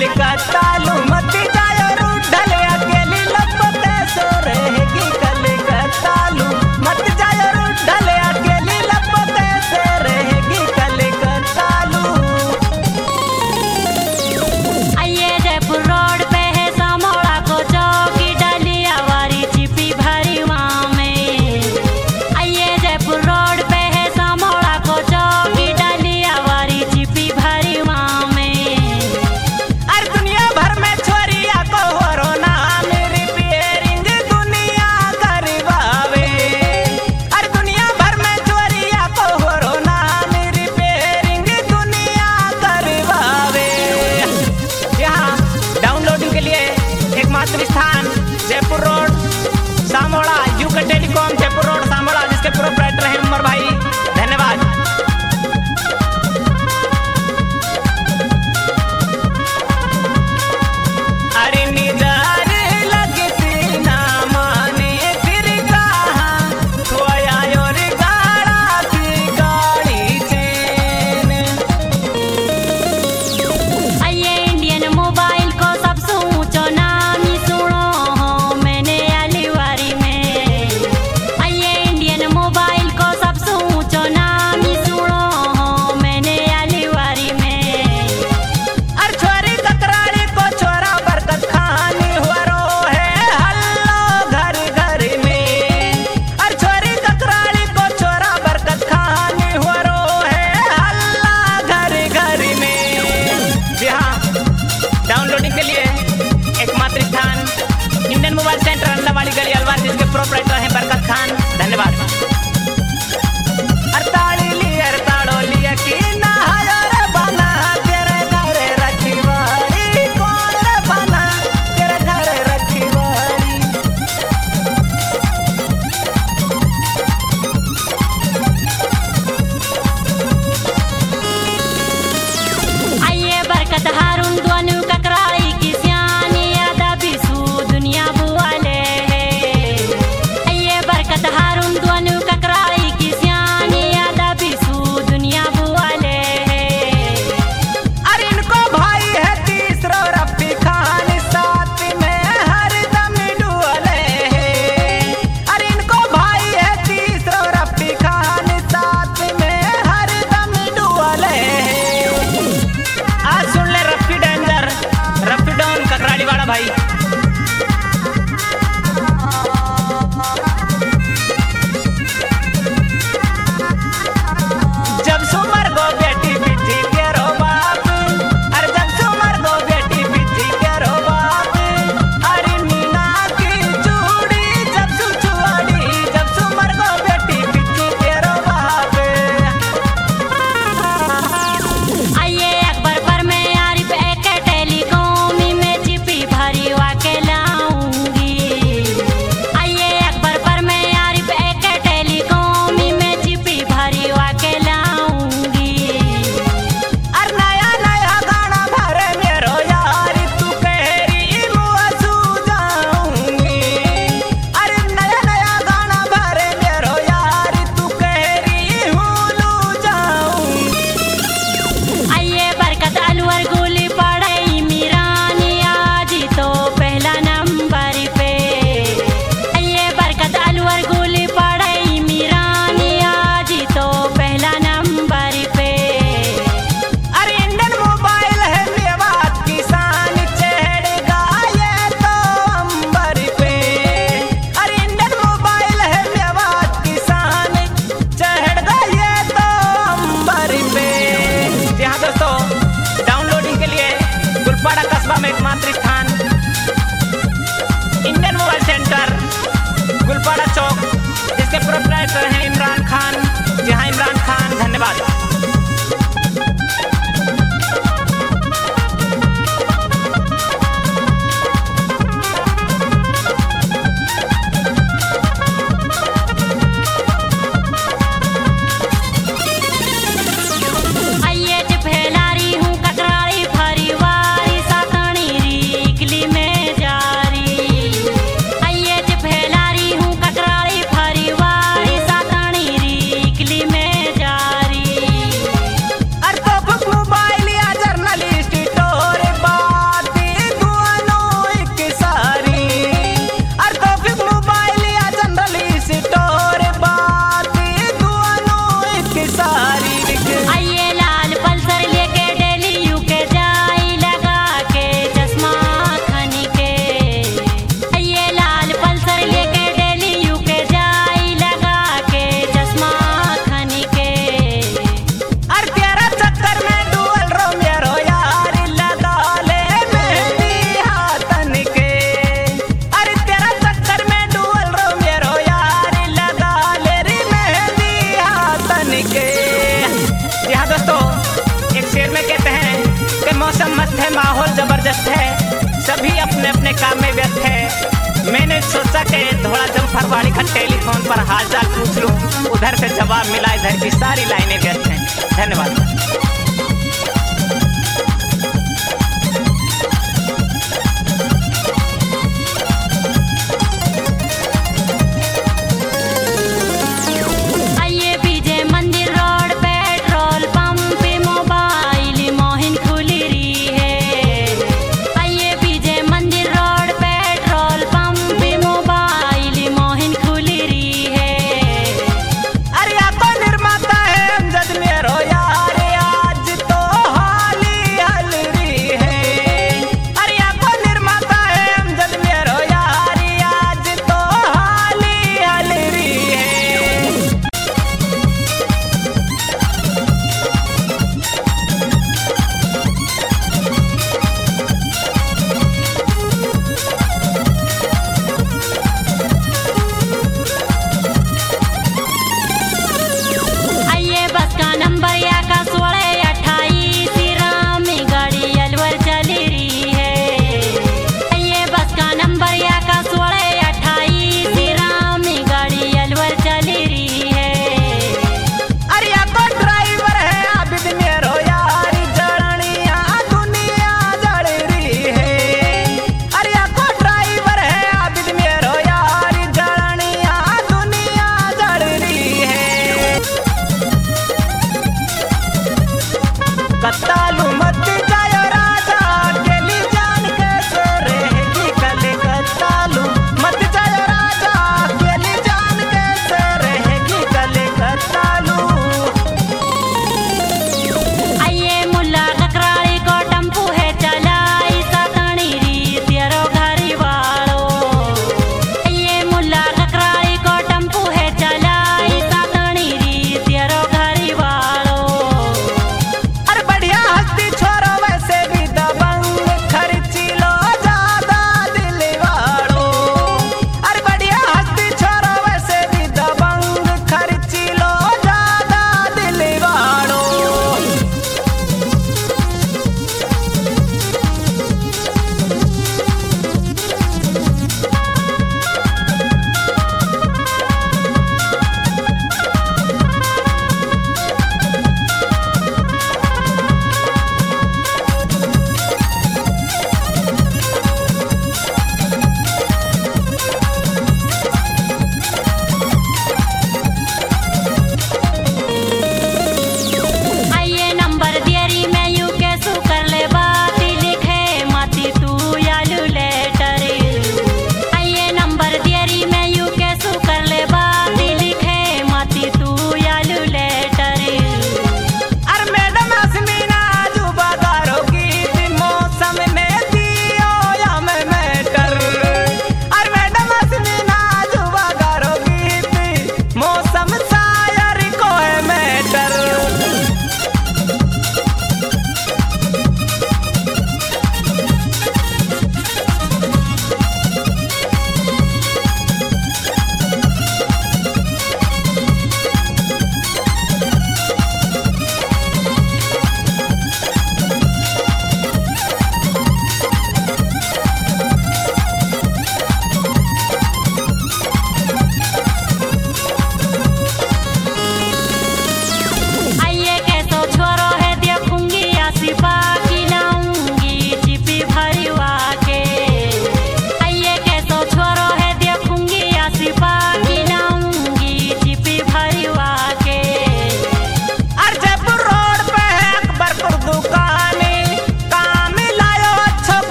कलकत्ता लू मत जायो रूठल अकेली लपटे सो रहेगी कलकत्ता लू मत जायो रूठल अकेली लपटे से रहेगी कलकत्ता लू। आइए जयपुर रोड पे है समोड़ा को चौकी डलिया वारी छिपी भरी वहाँ में। आइए जयपुर रोड पे है समोड़ा को चौकी डलिया वारी छिपी भरी वहाँ में। अरे दुनिया भर में छोरिया को होरोना मेरी पियरिंग दुनिया करवावे। अरे दुनिया भर में छोरिया को होरोना मेरी पियरिंग दुनिया करवावे। यहाँ डाउनलोडिंग के लिए एकमात्र स्थान Jaipur road Samoda UK telecom Jaipur road Samoda, जिसके प्रोप्राइटर हैं उमर भाई। धन्यवाद। अरे निजार लगती ना माने फिर कहाँ खोया और गाड़ा की गाड़ी चैन। आइए इंडियन मोबाइल को सबसे ऊंचो नाम ही सुनो हो मैंने अलीवारी में। आइए इंडियन मोबाइल को सबसे ऊंचो नाम ही सुनो हो मैंने अलीवारी में। अरे छोरी ककराड़ी को छोरा बरकत खानी हुआ रो है हल्लो घर घर में। अरे छोरी ककराड़ी को छोरा बरकत खानी हुआ रो है हल्ला घर घर में। यहाँ डाउनलोडिंग के लिए एकमात्र स्थान इंडियन मोबाइल सेंटर अंडावाड़ी गली अलवार, जिसके प्रोप्राइटर हैं बरकत खान। धन्यवाद। अरताड़ी ली अरताड़ो लिया की नहायो रे बना तेरे घर रखीवाड़ी कौन रे बना तेरे घर रखीवाड़ी। आइए बरकत हारून दोनों ककराई की सियानी यादा बिसू दुनिया बुआले है। आइए बरकत हारून दोनों ककराई की सियानी यादा बिसू दुनिया बुआले है। अरे इनको भाई है तीसरो रफी खान साथ में हरदम डुअले है। अरे इनको भाई है तीसरो रफी खान साथ में हरदम डुअले है। आज सुन ले रफी डेंजर रफी डॉन ककराड़ी वाला भाई। जब सुमर गो बेटी बिठी केरो बाप, अरे जब सुमर गो बेटी बिठी केरो बाप। अरे मीना की चूड़ी जब सुछुआड़ी, जब सुमर गो बेटी बिठी केरो बाप। आइए अकबर पर में आरिफ एक टेलीकॉम में छिपी भरी माहौल जबरदस्त है, सभी अपने अपने काम में व्यस्त है। मैंने सोचा कि धोड़ा जमफरवाड़ी का टेलीफोन पर हालचाल पूछ लूं, उधर से जवाब मिला, इधर की सारी लाइनें व्यस्त हैं। धन्यवाद।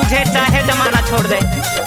तुझे चाहे जमाना छोड़ दे।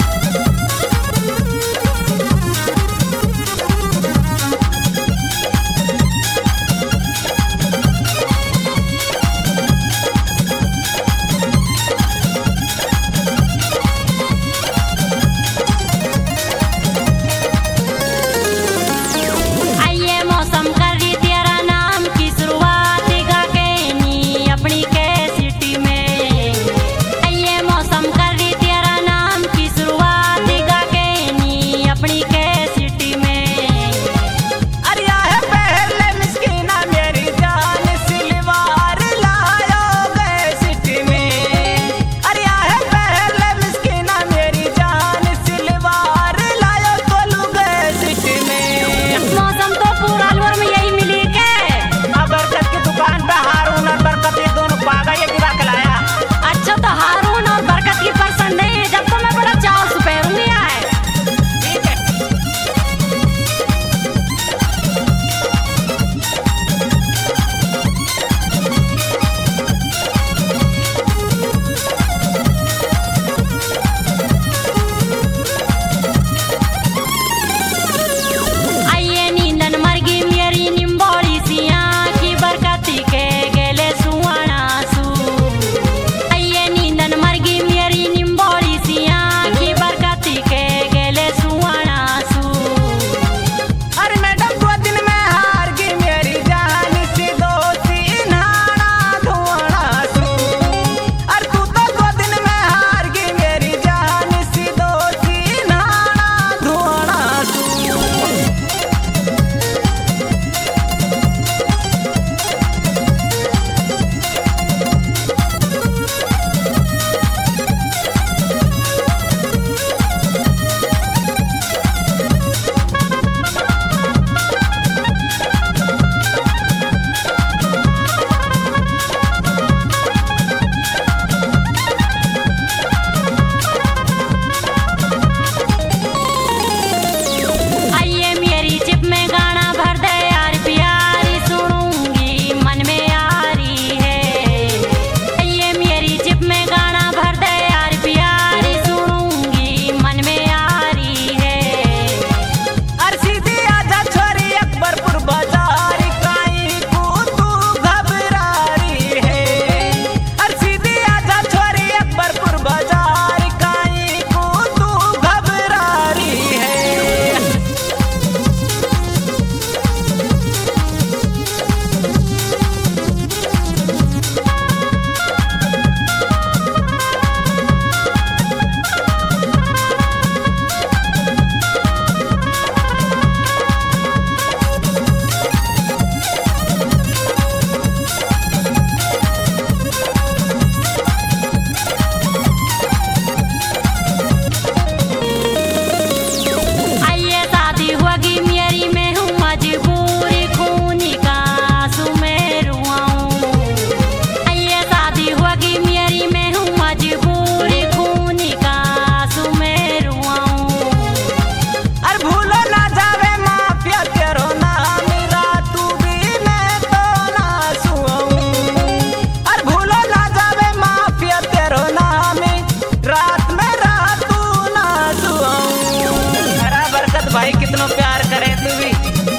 भाई कितना प्यार करे तू भी,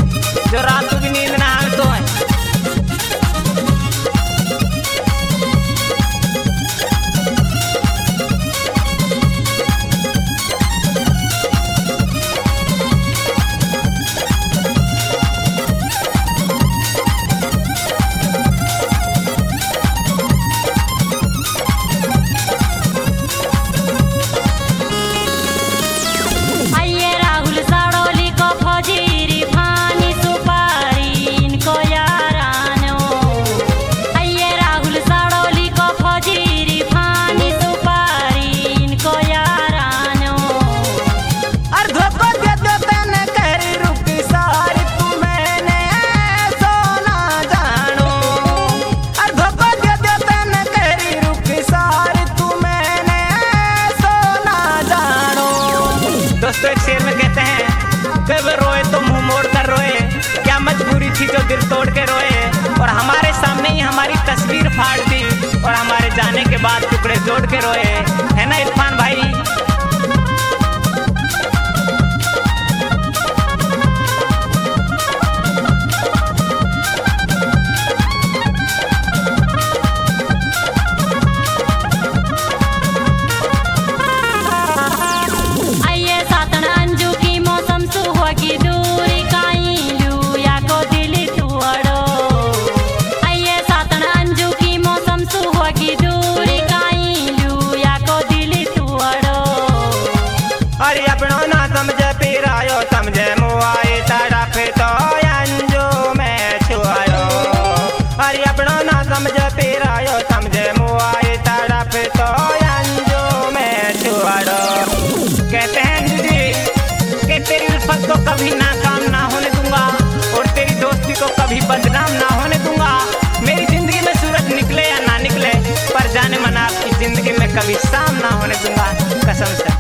जो रात भी नींद ना आवे तो है। राहुल साड़ोली को फौजी रिफानी सुपारी के रोए, है ना इरफान भाई? आइए सातन अंजू की मौसम सुहागी दूरी काई लूया को दिल तुअड़ो। आइए सातन अंजू की मौसम सुहागी दूरी काई लूया को दिल तुअड़ो। अरे अपनो ना समझे पीरायो समझे मुआई ताड़ा पे तो अंजू में छुआयो। अरे अपनो ना समझे पीरायो समझे मुआई ताड़ा पे तो अंजू में छुआयो। कहते हैं जी कि तेरी उल्फत को कभी नाकाम ना होने दूंगा और तेरी दोस्ती को कभी बदनाम ना होने दूंगा। मेरी जिंदगी में सूरज निकले या ना निकले पर जाने मना आपकी जिंदगी में कभी शाम ना होने दूंगा, कसम से।